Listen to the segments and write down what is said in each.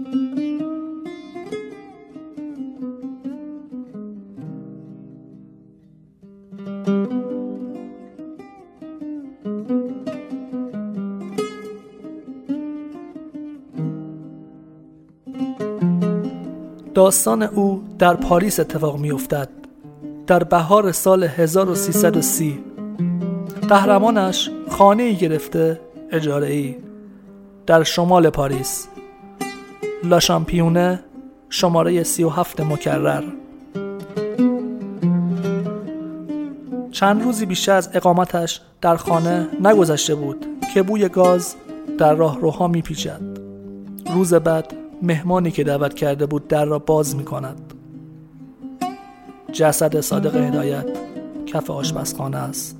داستان او در پاریس اتفاق می افتد در بهار سال 1330. قهرمانش خانه‌ای گرفته اجاره‌ای در شمال پاریس، لا شامپیونه، شماره 37 مکرر. چند روزی بیشتر از اقامتش در خانه نگذشته بود که بوی گاز در راهروها میپیچد. روز بعد مهمانی که دعوت کرده بود در را باز میکند. جسد صادق هدایت کف آشپزخانه است.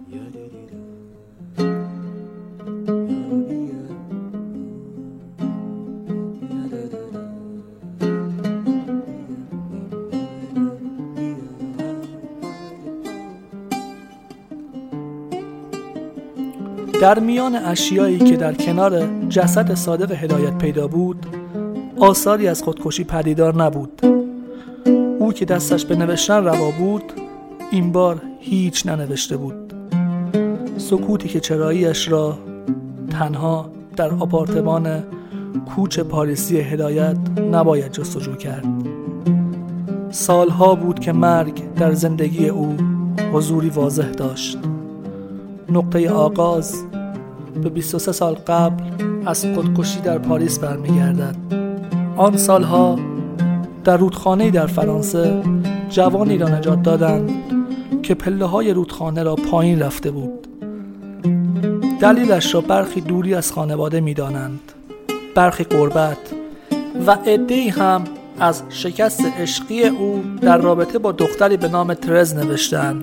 در میان اشیایی که در کنار جسد صادق هدایت پیدا بود، آثاری از خودکشی پدیدار نبود. او که دستش به نوشتن روا بود، این بار هیچ ننوشته بود. سکوتی که چراییش را تنها در آپارتمان کوچ پاریسی هدایت نباید جستجو کرد. سالها بود که مرگ در زندگی او حضوری واضح داشت. نقطه آغاز به 23 سال قبل از خودکشی در پاریس برمیگردد. آن سالها در رودخانه‌ای در فرانسه جوانی را نجات دادند که پله‌های رودخانه را پایین رفته بود. دلیلش را برخی دوری از خانواده می‌دانند، برخی غربت و عده‌ای هم از شکست عشقی او در رابطه با دختری به نام ترز نوشتند.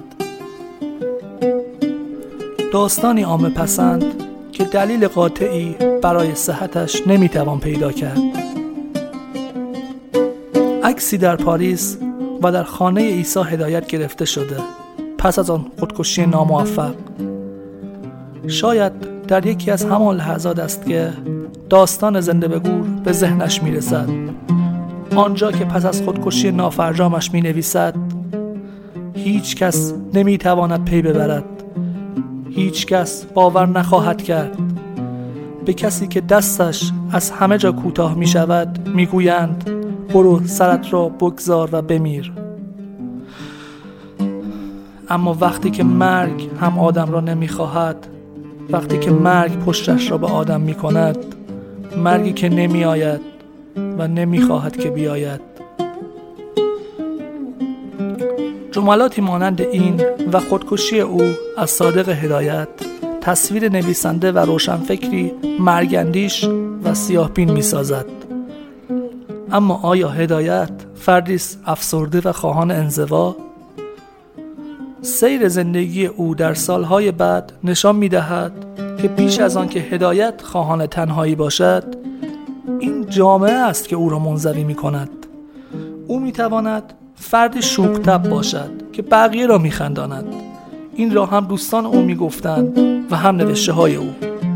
داستانی عامه پسند که دلیل قاطعی برای صحتش نمیتوان پیدا کرد. عکسی در پاریس و در خانه عیسی هدایت گرفته شده پس از آن خودکشی ناموفق. شاید در یکی از همان لحظات است که داستان زنده به گور به ذهنش میرسد، آنجا که پس از خودکشی نافرجامش مینویسد: هیچ کس نمیتواند پی ببرد، هیچ کس باور نخواهد کرد. به کسی که دستش از همه جا کوتاه می شود می گویند برو سرت را بگذار و بمیر. اما وقتی که مرگ هم آدم را نمی خواهد، وقتی که مرگ پشتش را به آدم می کند، مرگی که نمی آید و نمی خواهد که بیاید. جملاتی مانند این و خودکشی او از صادق هدایت تصویر نویسنده و روشنفکری مرگندیش و سیاه‌بین می‌سازد. اما آیا هدایت فردی است افسرده و خواهان انزوا؟ سیر زندگی او در سالهای بعد نشان می‌دهد که بیش از آن که هدایت خواهان تنهایی باشد، این جامعه است که او را منزوی می‌کند. او می‌تواند فردی شوخ‌طبع باشد که بقیه را می‌خنداند. این را هم دوستان او می‌گفتند و هم نوشته‌های او.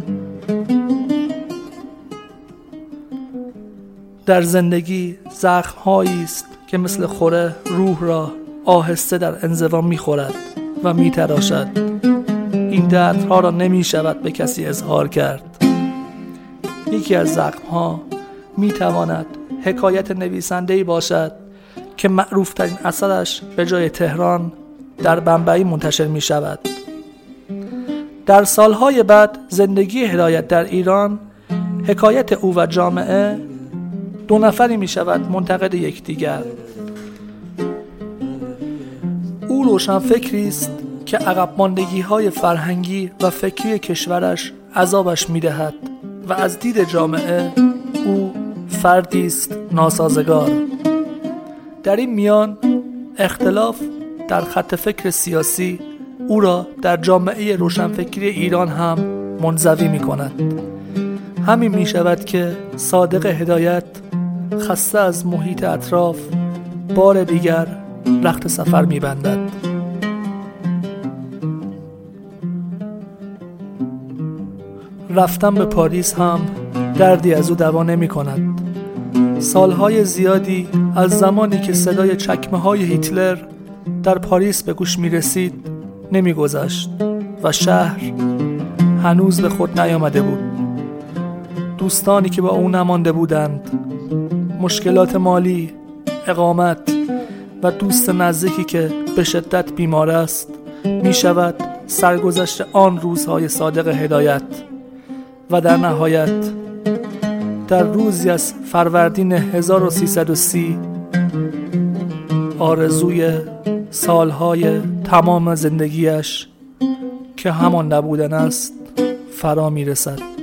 در زندگی زخم‌هایی است که مثل خوره روح را آهسته در انزوا می‌خورد و می‌تراشد. این دردها را نمی‌شود به کسی اظهار کرد. یکی از زخم‌ها می‌تواند حکایت نویسنده‌ای باشد که معروف‌ترین اثرش به جای تهران در بمبئی منتشر می‌شود. در سالهای بعد زندگی هدایت در ایران، حکایت او و جامعه دو نفری می‌شود منتقد یکدیگر. او روشنفکری است که عقب ماندگی‌های فرهنگی و فکری کشورش عذابش می‌دهد و از دید جامعه او فردی است ناسازگار. در این میان اختلاف در خط فکر سیاسی او را در جامعه روشنفکری ایران هم منزوی می کند. همین می شود که صادق هدایت خسته از محیط اطراف بار دیگر رخت سفر می بندد. رفتن به پاریس هم دردی از او دوا نمی کند. سالهای زیادی از زمانی که صدای چکمه‌های هیتلر در پاریس به گوش می‌رسید نمی‌گذشت و شهر هنوز به خود نیامده بود. دوستانی که با او نمانده بودند، مشکلات مالی، اقامت و دوست نزدیکی که به شدت بیمار است، می شود سرگذشت آن روزهای صادق هدایت و در نهایت در روزی از فروردین 1330 آرزوی سالهای تمام زندگیش که همان نبودن است فرا می رسد.